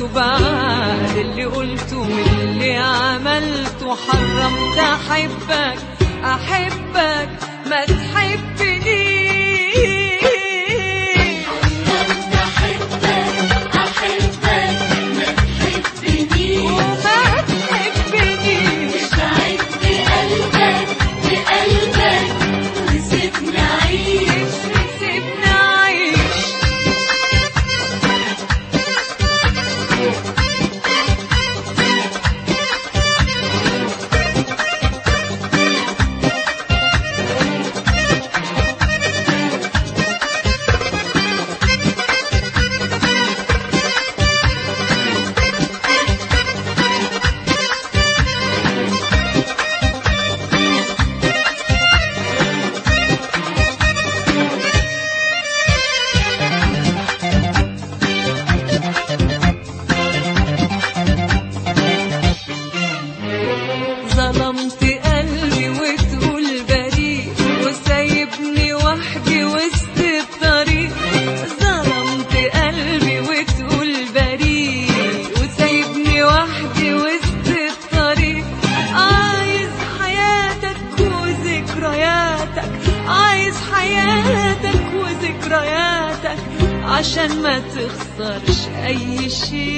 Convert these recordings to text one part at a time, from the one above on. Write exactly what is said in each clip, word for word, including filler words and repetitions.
بعد اللي قلته واللي عملته حرمت أحبك أحبك ما تحبنيش. ظلمت قلبي وتقول بريء وسايبني وحدي وسط الطريق. ظلمت قلبي وتقول بريء وسايبني وحدي وسط الطريق. عايز حياتك وذكرياتك عايز حياتك وذكرياتك عشان ما تخسرش أي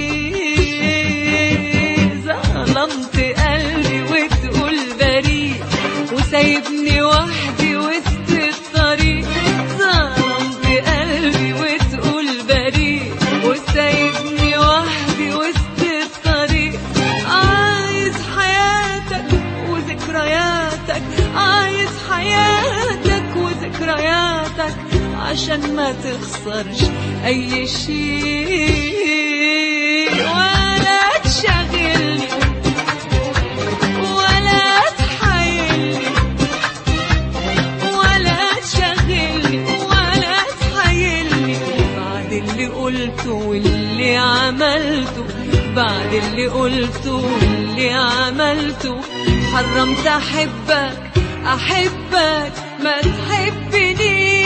شيء. ظلمت قلبي وتقول بريء وسايبني وحدي وسط الطريق. ظلمت قلبي وتقول بريء وسايبني وحدي وسط الطريق. عايز حياتك وذكرياتك عايز حياتك وذكرياتك عشان ما تخسرش أي شيء. ولا تشغلني ولا تحايلني ولا تشغلني ولا تحايلني بعد اللي قلته واللي عملته بعد اللي قلته واللي عملته حرمت أحبك أحبك ما تحبنيش.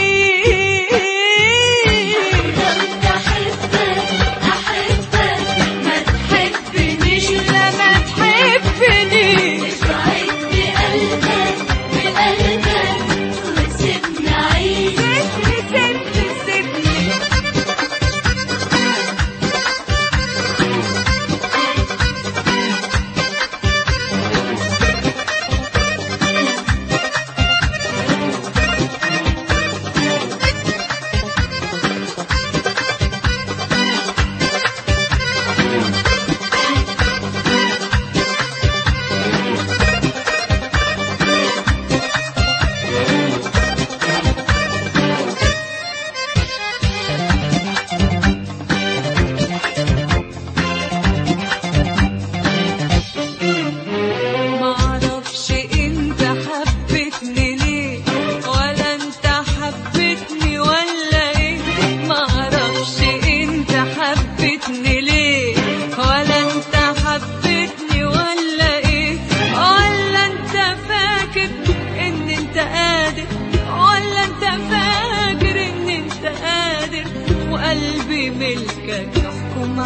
قلبي ملكك احكم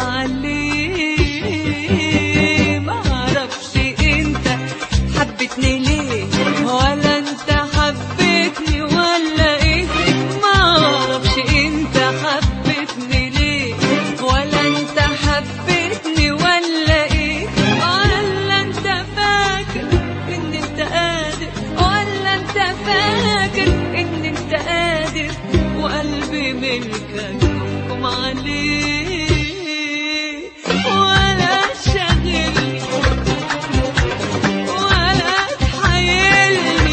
عليه. ما اعرفش انت حبتني ليه ولا انت حبتني ولا ايه. ما اعرفش انت حبتني ليه ولا انت حبتني ولا ايه. ولا انت فاكر ان انت قادر ولا انت فاكر ان انت قادر وقلبي ملكك احكم عليه. ولا تشغلني ولا تحايلني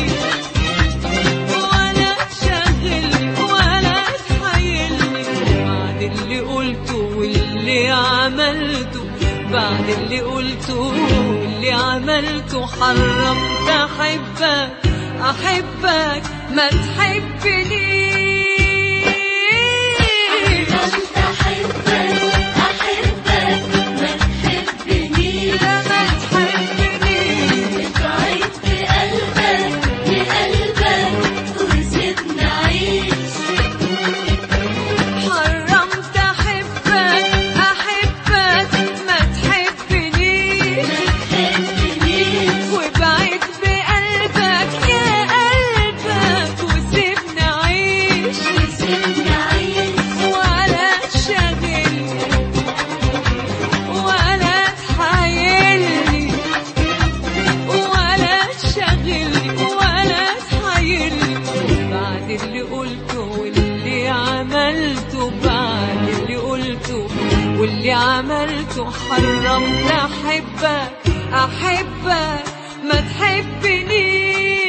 ولا تشغلني ولا تحايلني بعد اللي قلته واللي عملته بعد اللي قلته واللي عملته حرمت أحبك أحبك ما تحبنيش. واللي عملته حرمت احبك احبك ما تحبنيش.